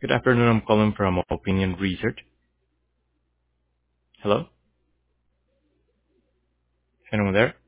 Good afternoon. I'm calling from Opinion Research. Hello? Anyone there?